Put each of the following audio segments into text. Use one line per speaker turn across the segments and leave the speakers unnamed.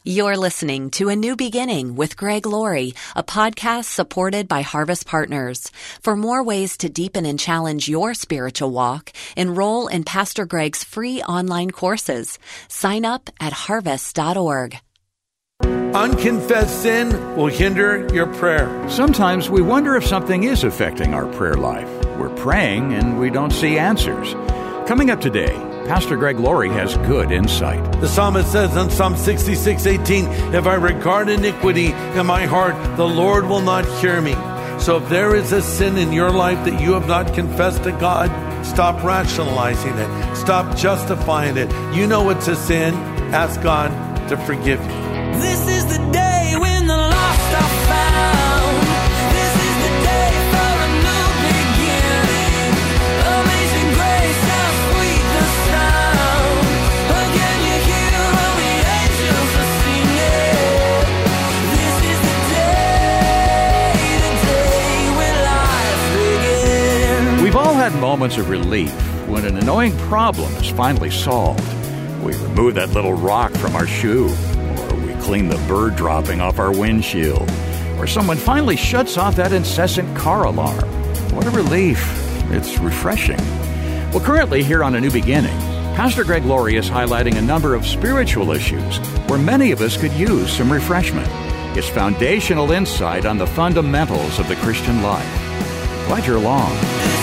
You're listening to A New Beginning with Greg Laurie, a podcast supported by Harvest Partners. For more ways to deepen and challenge your spiritual walk, enroll in Pastor Greg's free online courses. Sign up at harvest.org.
Unconfessed sin will hinder your prayer.
Sometimes we wonder if something is affecting our prayer life. We're praying and we don't see answers. Coming up today, Pastor Greg Laurie has good insight.
The psalmist says in Psalm 66:18, if I regard iniquity in my heart, the Lord will not hear me. So if there is a sin in your life that you have not confessed to God, stop rationalizing it. Stop justifying it. You know it's a sin. Ask God to forgive you.
This is the day when the lost are found. This is the day for a new beginning. Amazing grace, how sweet the sound. Again you hear all the angels are singing. This is the day when life begins.
We've all had moments of relief when an annoying problem is finally solved. We remove that little rock from our shoe, clean the bird dropping off our windshield, or someone finally shuts off that incessant car alarm. What a relief. It's refreshing. Well, currently here on A New Beginning, Pastor Greg Laurie is highlighting a number of spiritual issues where many of us could use some refreshment. His foundational insight on the fundamentals of the Christian life. Glad you're along.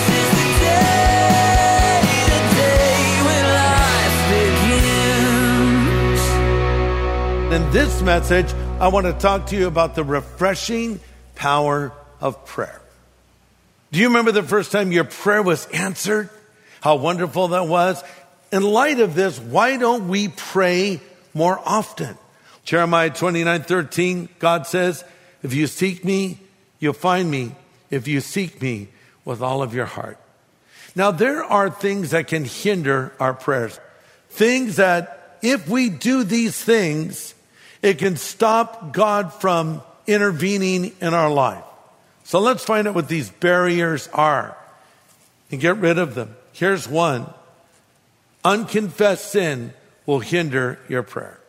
In this message, I want to talk to you about the refreshing power of prayer. Do you remember the first time your prayer was answered? How wonderful that was? In light of this, why don't we pray more often? Jeremiah 29:13, God says, if you seek me, you'll find me. If you seek me with all of your heart. Now, there are things that can hinder our prayers. Things that if we do these things, it can stop God from intervening in our life. So let's find out what these barriers are and get rid of them. Here's one. Unconfessed sin will hinder your prayer.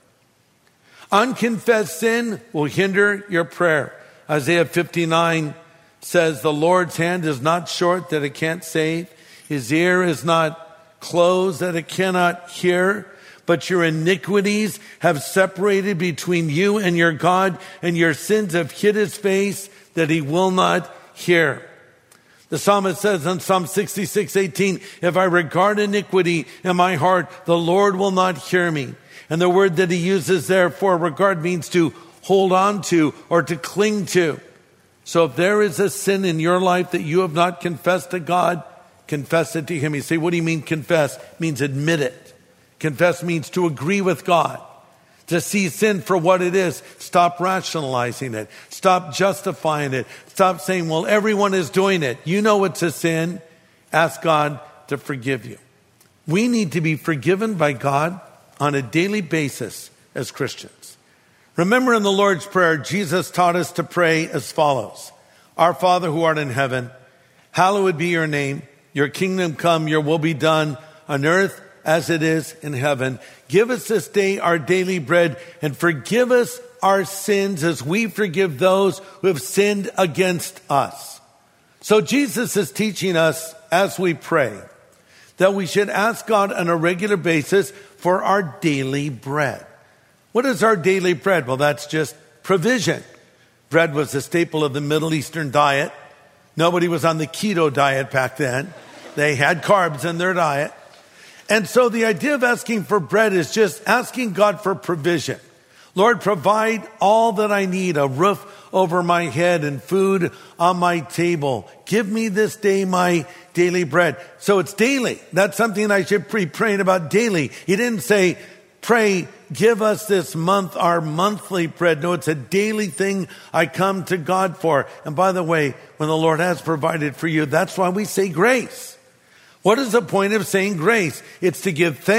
Unconfessed sin will hinder your prayer. Isaiah 59 says, the Lord's hand is not short that it can't save. His ear is not closed that it cannot hear. But your iniquities have separated between you and your God, and your sins have hid his face that he will not hear. The psalmist says in Psalm 66:18, if I regard iniquity in my heart, the Lord will not hear me. And the word that he uses there for regard means to hold on to or to cling to. So if there is a sin in your life that you have not confessed to God, confess it to him. You say, what do you mean confess? It means admit it. Confess means to agree with God, to see sin for what it is. Stop rationalizing it. Stop justifying it. Stop saying, well, everyone is doing it. You know it's a sin. Ask God to forgive you. We need to be forgiven by God on a daily basis as Christians. Remember in the Lord's Prayer, Jesus taught us to pray as follows. Our Father who art in heaven, hallowed be your name. Your kingdom come, your will be done on earth as it is in heaven. Give us this day our daily bread, and forgive us our sins as we forgive those who have sinned against us. So Jesus is teaching us as we pray that we should ask God on a regular basis for our daily bread. What is our daily bread? Well, that's just provision. Bread was a staple of the Middle Eastern diet. Nobody was on the keto diet back then. They had carbs in their diet. And so the idea of asking for bread is just asking God for provision. Lord, provide all that I need, a roof over my head and food on my table. Give me this day my daily bread. So it's daily. That's something I should be praying about daily. He didn't say, pray, give us this month our monthly bread. No, it's a daily thing I come to God for. And by the way, when the Lord has provided for you, that's why we say grace. What is the point of saying grace? It's to give thanks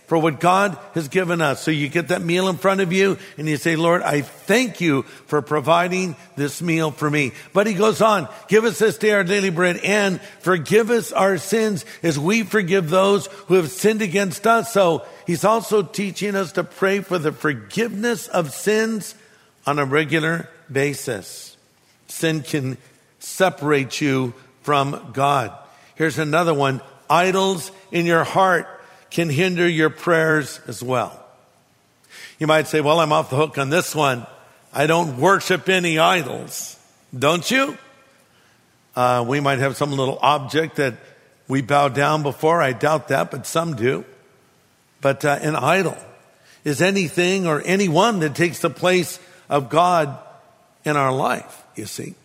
for what God has given us. So you get that meal in front of you and you say, Lord, I thank you for providing this meal for me. But he goes on, give us this day our daily bread and forgive us our sins as we forgive those who have sinned against us. So he's also teaching us to pray for the forgiveness of sins on a regular basis. Sin can separate you from God. Here's another one. Idols in your heart can hinder your prayers as well. You might say, well, I'm off the hook on this one. I don't worship any idols. Don't you? We might have some little object that we bow down before. I doubt that, but some do. But an idol is anything or anyone that takes the place of God in our life, you see.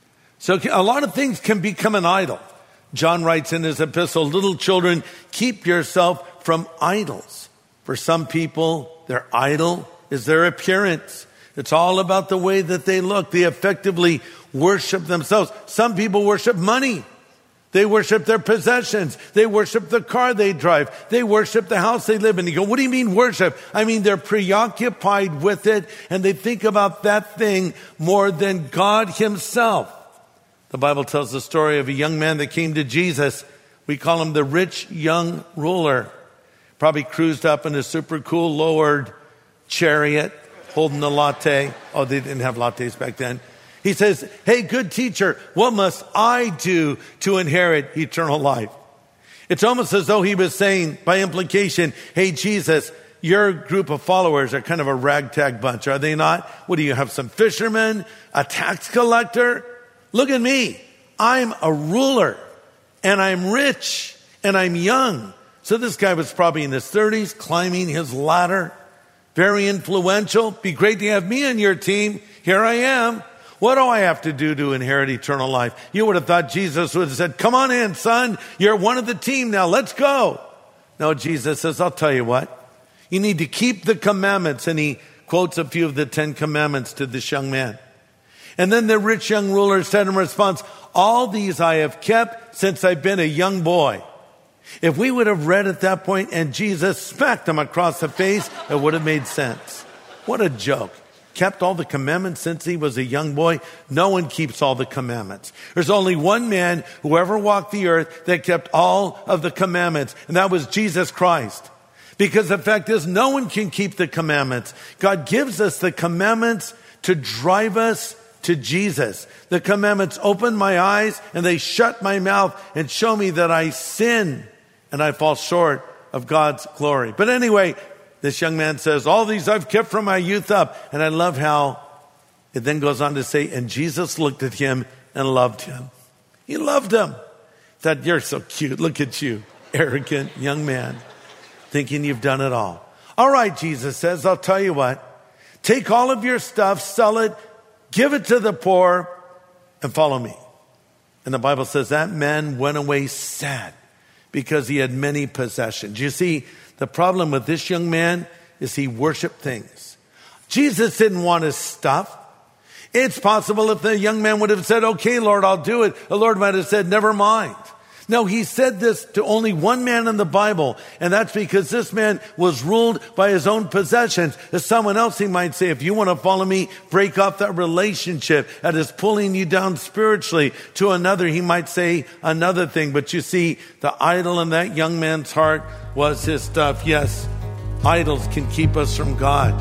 So a lot of things can become an idol. John writes in his epistle, little children, keep yourself from idols. For some people, their idol is their appearance. It's all about the way that they look. They effectively worship themselves. Some people worship money. They worship their possessions. They worship the car they drive. They worship the house they live in. You go, what do you mean worship? I mean, they're preoccupied with it and they think about that thing more than God himself. The Bible tells the story of a young man that came to Jesus. We call him the rich young ruler. Probably cruised up in a super cool lowered chariot, holding a latte. Oh, they didn't have lattes back then. He says, hey, good teacher, what must I do to inherit eternal life? It's almost as though he was saying, by implication, hey, Jesus, your group of followers are kind of a ragtag bunch, are they not? What do you have, some fishermen, a tax collector? Look at me. I'm a ruler, and I'm rich, and I'm young. So this guy was probably in his 30s, climbing his ladder. Very influential. Be great to have me on your team. Here I am. What do I have to do to inherit eternal life? You would have thought Jesus would have said, come on in, son. You're one of the team now. Let's go. No, Jesus says, I'll tell you what. You need to keep the commandments. And he quotes a few of the 10 commandments to this young man. And then the rich young ruler said in response, all these I have kept since I've been a young boy. If we would have read at that point and Jesus smacked him across the face, it would have made sense. What a joke. Kept all the commandments since he was a young boy. No one keeps all the commandments. There's only one man who ever walked the earth that kept all of the commandments, and that was Jesus Christ. Because the fact is, no one can keep the commandments. God gives us the commandments to drive us to Jesus. The commandments open my eyes and they shut my mouth and show me that I sin and I fall short of God's glory. But anyway, this young man says, all these I've kept from my youth up. And I love how it then goes on to say, and Jesus looked at him and loved him. He loved him. Thought, you're so cute. Look at you, arrogant young man, thinking you've done it all. All right, Jesus says, I'll tell you what. Take all of your stuff, sell it, give it to the poor, and follow me. And the Bible says that man went away sad because he had many possessions. You see, the problem with this young man is he worshiped things. Jesus didn't want his stuff. It's possible if the young man would have said, okay, Lord, I'll do it. The Lord might have said, never mind. No, he said this to only one man in the Bible, and that's because this man was ruled by his own possessions. To someone else, he might say, if you want to follow me, break off that relationship that is pulling you down spiritually. To another, he might say another thing. But you see, the idol in that young man's heart was his stuff. Yes, idols can keep us from God.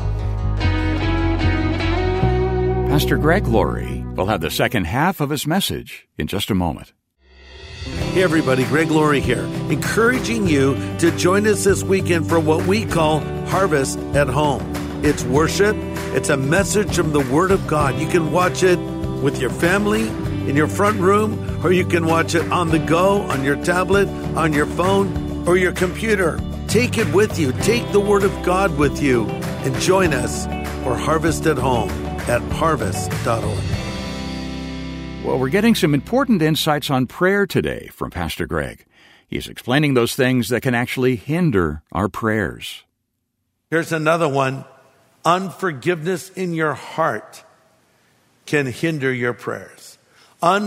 Pastor Greg Laurie will have the second half of his message in just a moment.
Hey everybody, Greg Laurie here, encouraging you to join us this weekend for what we call Harvest at Home. It's worship, it's a message from the Word of God. You can watch it with your family, in your front room, or you can watch it on the go, on your tablet, on your phone, or your computer. Take it with you, take the Word of God with you, and join us for Harvest at Home at harvest.org.
Well, we're getting some important insights on prayer today from Pastor Greg. He's explaining those things that can actually hinder our prayers.
Here's another one. Unforgiveness in your heart can hinder your prayers.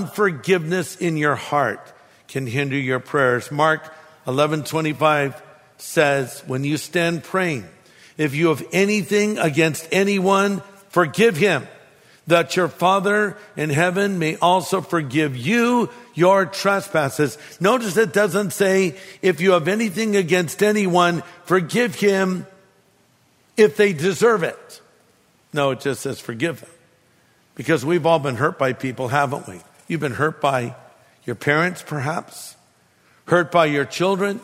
Unforgiveness in your heart can hinder your prayers. Mark 11:25 says, when you stand praying, if you have anything against anyone, forgive him, that your Father in heaven may also forgive you your trespasses. Notice it doesn't say, if you have anything against anyone, forgive him if they deserve it. No, it just says forgive them. Because we've all been hurt by people, haven't we? You've been hurt by your parents, perhaps. Hurt by your children.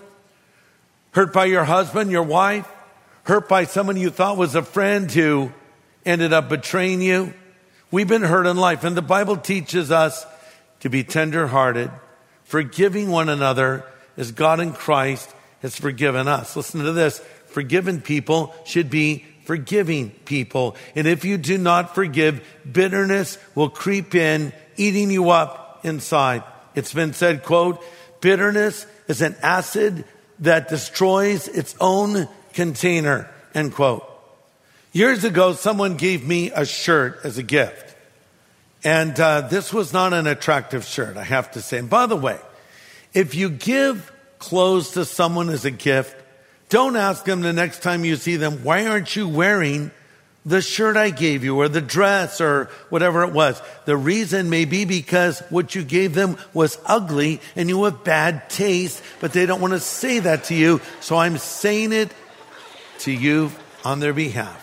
Hurt by your husband, your wife. Hurt by someone you thought was a friend who ended up betraying you. We've been hurt in life, and the Bible teaches us to be tender-hearted, forgiving one another as God in Christ has forgiven us. Listen to this. Forgiven people should be forgiving people. And if you do not forgive, bitterness will creep in, eating you up inside. It's been said, quote, bitterness is an acid that destroys its own container, end quote. Years ago, someone gave me a shirt as a gift. And this was not an attractive shirt, I have to say. And by the way, if you give clothes to someone as a gift, don't ask them the next time you see them, why aren't you wearing the shirt I gave you or the dress or whatever it was? The reason may be because what you gave them was ugly and you have bad taste, but they don't want to say that to you. So I'm saying it to you on their behalf.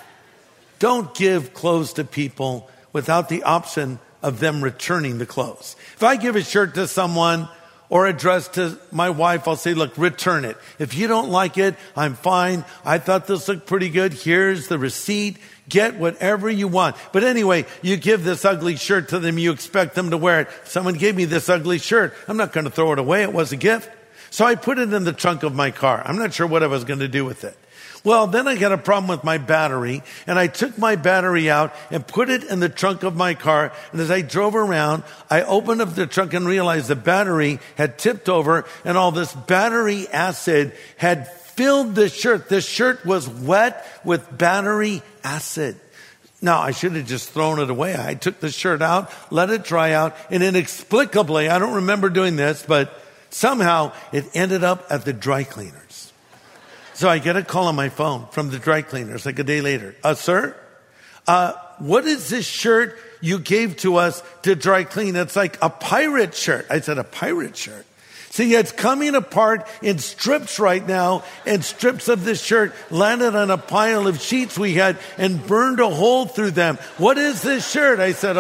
Don't give clothes to people without the option of them returning the clothes. If I give a shirt to someone or a dress to my wife, I'll say, look, return it. If you don't like it, I'm fine. I thought this looked pretty good. Here's the receipt. Get whatever you want. But anyway, you give this ugly shirt to them. You expect them to wear it. Someone gave me this ugly shirt. I'm not going to throw it away. It was a gift. So I put it in the trunk of my car. I'm not sure what I was going to do with it. Well, then I got a problem with my battery, and I took my battery out and put it in the trunk of my car. And as I drove around, I opened up the trunk and realized the battery had tipped over, and all this battery acid had filled the shirt. The shirt was wet with battery acid. Now, I should have just thrown it away. I took the shirt out, let it dry out, and inexplicably, I don't remember doing this, but somehow it ended up at the dry cleaners. So I get a call on my phone from the dry cleaners like a day later. Sir, what is this shirt you gave to us to dry clean? It's like a pirate shirt. I said, a pirate shirt? See, it's coming apart in strips right now, and strips of this shirt landed on a pile of sheets we had and burned a hole through them. What is this shirt? I said,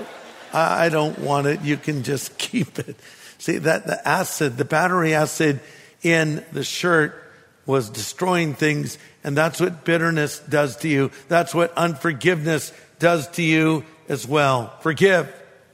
I don't want it. You can just keep it. See, that the acid, the battery acid in the shirt was destroying things, and that's what bitterness does to you. That's what unforgiveness does to you as well. Forgive.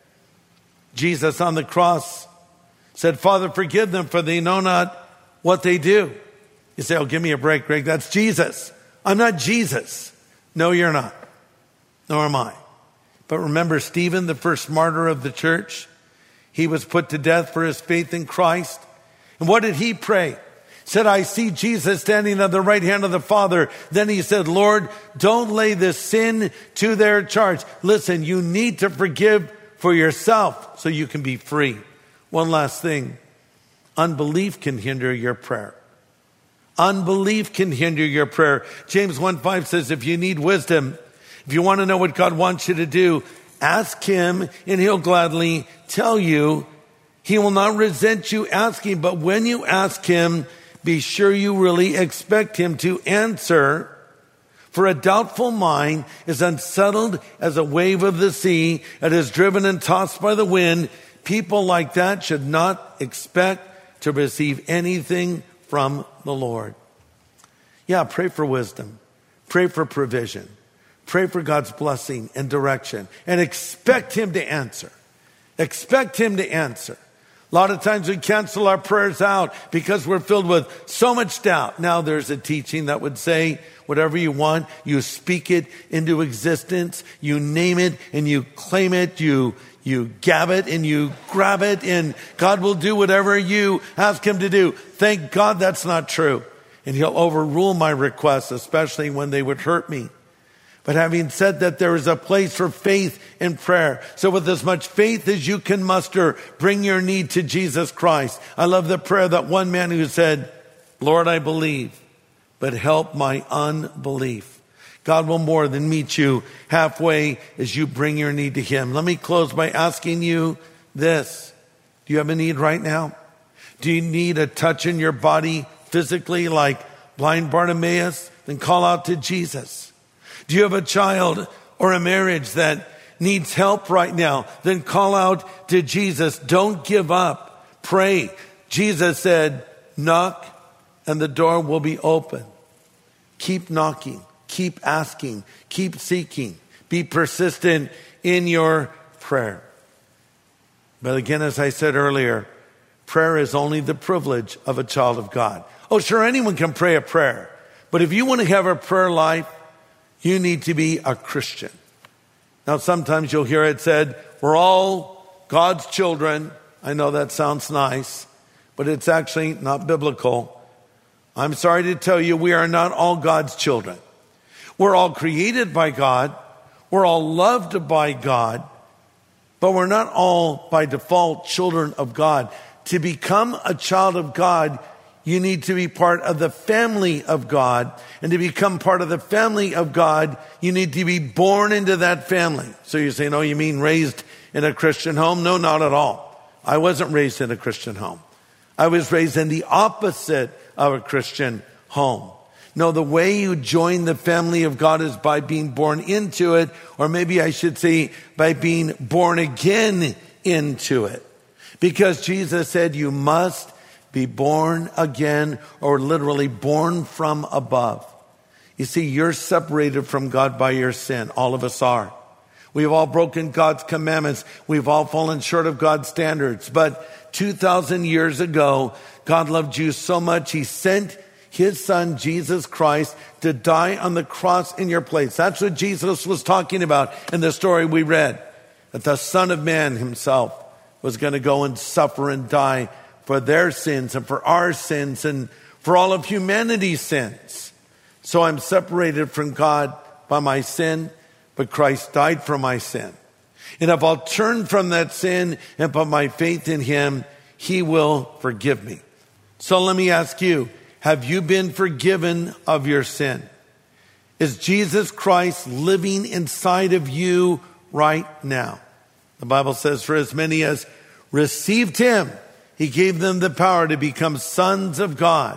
Jesus on the cross said, Father, forgive them, for they know not what they do. You say, give me a break, Greg. That's Jesus. I'm not Jesus. No, you're not. Nor am I. But remember Stephen, the first martyr of the church? He was put to death for his faith in Christ. And what did he pray? Said, I see Jesus standing on the right hand of the Father. Then he said, Lord, don't lay this sin to their charge. Listen, you need to forgive for yourself so you can be free. One last thing. Unbelief can hinder your prayer. Unbelief can hinder your prayer. James 1:5 says, if you need wisdom, if you want to know what God wants you to do, ask him and he'll gladly tell you. He will not resent you asking, but when you ask him, be sure you really expect him to answer. For a doubtful mind is unsettled as a wave of the sea. It is driven and tossed by the wind. People like that should not expect to receive anything from the Lord. Yeah, pray for wisdom. Pray for provision. Pray for God's blessing and direction. And expect him to answer. Expect him to answer. A lot of times we cancel our prayers out because we're filled with so much doubt. Now there's a teaching that would say, whatever you want, you speak it into existence, you name it and you claim it, you gab it and you grab it, and God will do whatever you ask him to do. Thank God that's not true. And he'll overrule my requests, especially when they would hurt me. But having said that, there is a place for faith in prayer. So with as much faith as you can muster, bring your need to Jesus Christ. I love the prayer that one man who said, Lord, I believe. but help my unbelief. God will more than meet you halfway as you bring your need to him. Let me close by asking you this. Do you have a need right now? Do you need a touch in your body physically like blind Bartimaeus? Then call out to Jesus. Do you have a child or a marriage that needs help right now? Then call out to Jesus. Don't give up. Pray. Jesus said, knock and the door will be open. Keep knocking. Keep asking. Keep seeking. Be persistent in your prayer. But again, as I said earlier, prayer is only the privilege of a child of God. Oh, sure, anyone can pray a prayer. But if you want to have a prayer life, you need to be a Christian. Now, sometimes you'll hear it said, we're all God's children. I know that sounds nice, but it's actually not biblical. I'm sorry to tell you, we are not all God's children. We're all created by God. We're all loved by God. But we're not all, by default, children of God. To become a child of God, you need to be part of the family of God. And to become part of the family of God, you need to be born into that family. So you're saying, oh, you mean raised in a Christian home? No, not at all. I wasn't raised in a Christian home. I was raised in the opposite of a Christian home. No, the way you join the family of God is by being born into it, or maybe I should say by being born again into it. Because Jesus said you must be born again, or literally born from above. You see, you're separated from God by your sin. All of us are. We've all broken God's commandments. We've all fallen short of God's standards. But 2,000 years ago, God loved you so much, he sent his son, Jesus Christ, to die on the cross in your place. That's what Jesus was talking about in the story we read. That the Son of Man himself was going to go and suffer and die for their sins and for our sins and for all of humanity's sins. So I'm separated from God by my sin, but Christ died for my sin. And if I'll turn from that sin and put my faith in him, he will forgive me. So let me ask you, have you been forgiven of your sin? Is Jesus Christ living inside of you right now? The Bible says, for as many as received him, he gave them the power to become sons of God.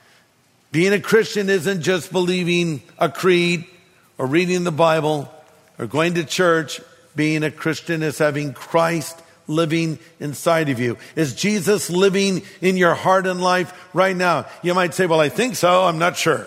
Being a Christian isn't just believing a creed or reading the Bible or going to church. Being a Christian is having Christ living inside of you. Is Jesus living in your heart and life right now? You might say, well, I think so. I'm not sure.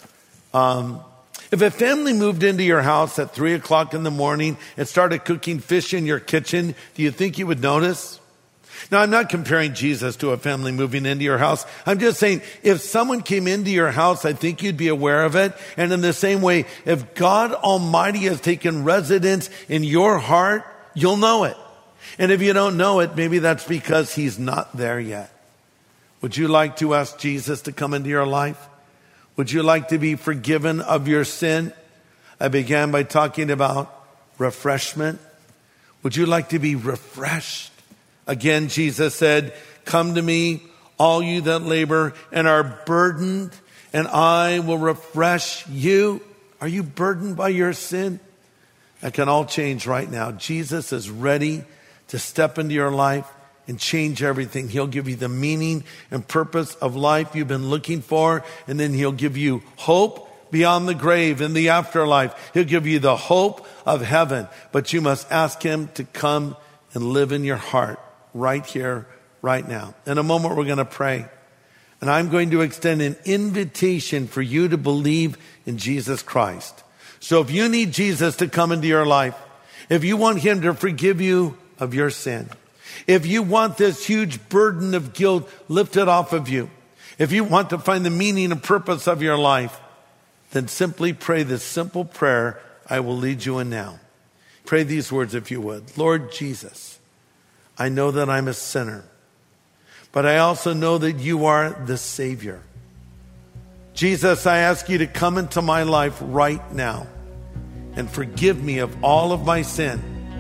If a family moved into your house at 3 o'clock in the morning and started cooking fish in your kitchen, do you think you would notice? Now, I'm not comparing Jesus to a family moving into your house. I'm just saying, if someone came into your house, I think you'd be aware of it. And in the same way, if God Almighty has taken residence in your heart, you'll know it. And if you don't know it, maybe that's because he's not there yet. Would you like to ask Jesus to come into your life? Would you like to be forgiven of your sin? I began by talking about refreshment. Would you like to be refreshed? Again, Jesus said, come to me, all you that labor and are burdened, and I will refresh you. Are you burdened by your sin? That can all change right now. Jesus is ready to step into your life and change everything. He'll give you the meaning and purpose of life you've been looking for, and then he'll give you hope beyond the grave in the afterlife. He'll give you the hope of heaven, but you must ask him to come and live in your heart right here, right now. In a moment, we're going to pray, and I'm going to extend an invitation for you to believe in Jesus Christ. So if you need Jesus to come into your life, if you want him to forgive you of your sin, if you want this huge burden of guilt lifted off of you, if you want to find the meaning and purpose of your life, then simply pray this simple prayer I will lead you in now. Pray these words if you would. Lord Jesus, I know that I'm a sinner, but I also know that you are the Savior. Jesus, I ask you to come into my life right now and forgive me of all of my sin.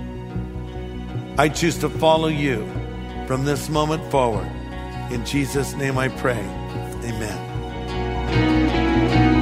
I choose to follow you from this moment forward. In Jesus' name I pray. Amen.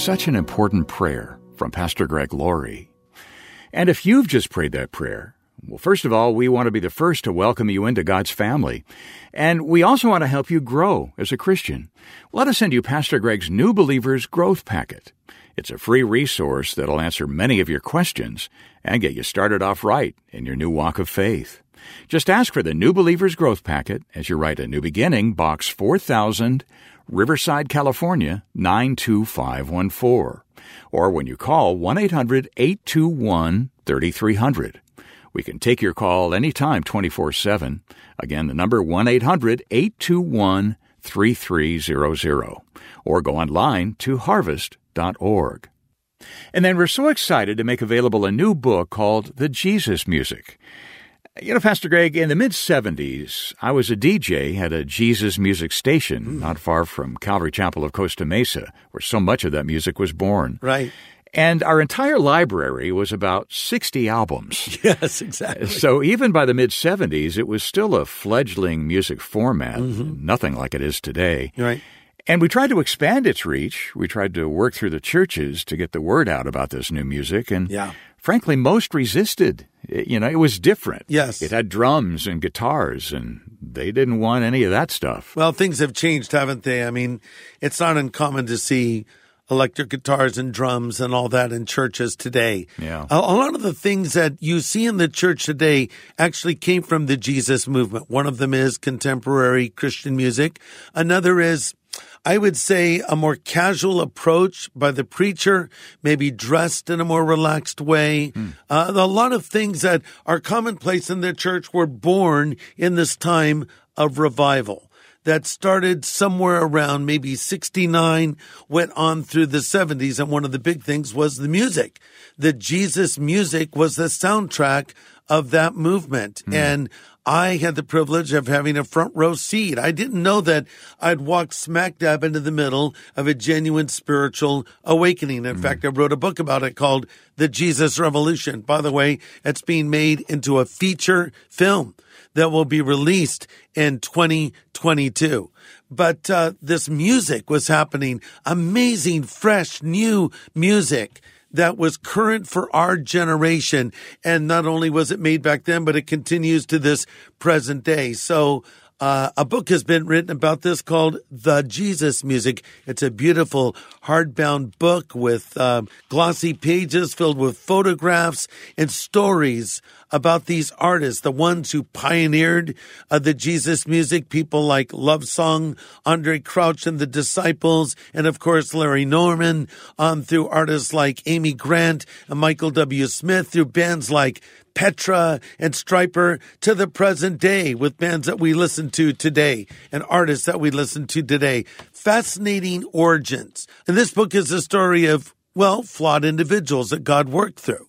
such an important prayer from Pastor Greg Laurie. And if you've just prayed that prayer, well, first of all, we want to be the first to welcome you into God's family. And we also want to help you grow as a Christian. Let us send you Pastor Greg's New Believers Growth Packet. It's a free resource that'll answer many of your questions and get you started off right in your new walk of faith. Just ask for the New Believers Growth Packet as you write A New Beginning, Box 4000, Riverside, California, 92514. Or when you call 1-800-821-3300. We can take your call anytime 24/7. Again, the number 1-800-821-3300. Or go online to harvest.org. And then we're so excited to make available a new book called The Jesus Music. You know, Pastor Greg, in the mid-'70s, I was a DJ at a Jesus music station not far from Calvary Chapel of Costa Mesa, where so much of that music was born.
Right.
And our entire library was about 60 albums.
Yes, exactly.
So even by the mid-'70s, it was still a fledgling music format, nothing like it is today.
Right.
And we tried to expand its reach. We tried to work through the churches to get the word out about this new music. And frankly, most resisted. You know, it was different.
Yes.
It had drums and guitars, and they didn't want any of that stuff.
Well, things have changed, haven't they? I mean, it's not uncommon to see electric guitars and drums and all that in churches today.
Yeah.
A lot of the things that you see in the church today actually came from the Jesus movement. One of them is contemporary Christian music. Another is, I would say, a more casual approach by the preacher, maybe dressed in a more relaxed way. A lot of things that are commonplace in the church were born in this time of revival that started somewhere around maybe 69, went on through the 70s. And one of the big things was the music. The Jesus music was the soundtrack of that movement. And I had the privilege of having a front row seat. I didn't know that I'd walked smack dab into the middle of a genuine spiritual awakening. In fact, I wrote a book about it called The Jesus Revolution. By the way, it's being made into a feature film that will be released in 2022. But this music was happening, amazing, fresh, new music that was current for our generation. And not only was it made back then, but it continues to this present day. So a book has been written about this called The Jesus Music. It's a beautiful hardbound book with glossy pages filled with photographs and stories about these artists, the ones who pioneered the Jesus music, people like Love Song, Andre Crouch and the Disciples, and of course Larry Norman, through artists like Amy Grant and Michael W. Smith, through bands like Petra and Stryper, to the present day with bands that we listen to today and artists that we listen to today. Fascinating origins. And this book is the story of, well, flawed individuals that God worked through.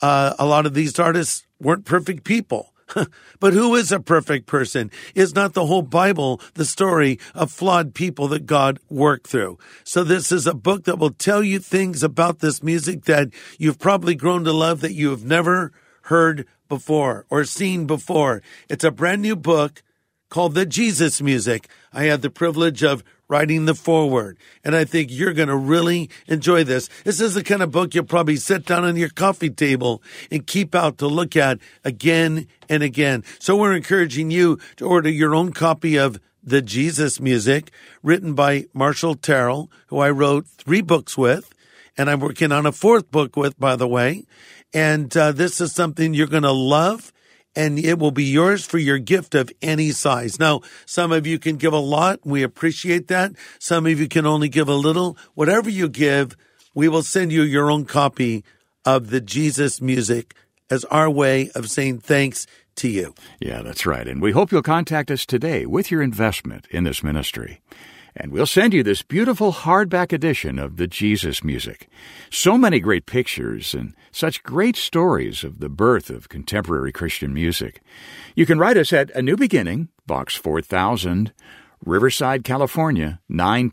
A lot of these artists weren't perfect people. But who is a perfect person? Is not the whole Bible the story of flawed people that God worked through? So this is a book that will tell you things about this music that you've probably grown to love that you have never heard before or seen before. It's a brand new book called The Jesus Music. I had the privilege of writing the foreword, and I think you're going to really enjoy this. This is the kind of book you'll probably sit down on your coffee table and keep out to look at again and again. So we're encouraging you to order your own copy of The Jesus Music, written by Marshall Terrell, who I wrote 3 books with, and I'm working on a 4th book with, by the way. And this is something you're going to love, and it will be yours for your gift of any size. Now, some of you can give a lot. We appreciate that. Some of you can only give a little. Whatever you give, we will send you your own copy of The Jesus Music as our way of saying thanks to you.
Yeah, that's right. And we hope you'll contact us today with your investment in this ministry. And we'll send you this beautiful hardback edition of The Jesus Music. So many great pictures and such great stories of the birth of contemporary Christian music. You can write us at A New Beginning, Box 4000, Riverside, California,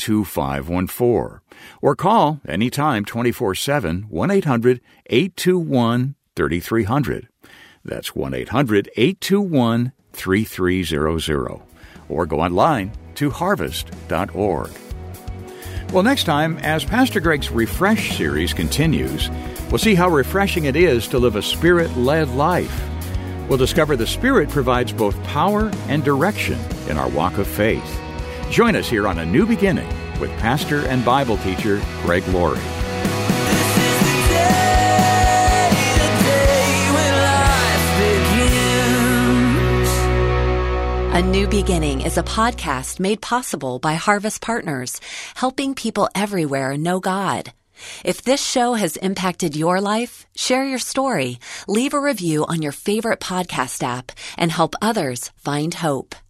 92514. Or call anytime 24/7, 1-800-821-3300. That's 1-800-821-3300. Or go online to harvest.org. Well, next time, as Pastor Greg's Refresh series continues, we'll see how refreshing it is to live a Spirit-led life. We'll discover the Spirit provides both power and direction in our walk of faith. Join us here on A New Beginning with pastor and Bible teacher Greg Laurie.
A New Beginning is a podcast made possible by Harvest Partners, helping people everywhere know God. If this show has impacted your life, share your story, leave a review on your favorite podcast app, and help others find hope.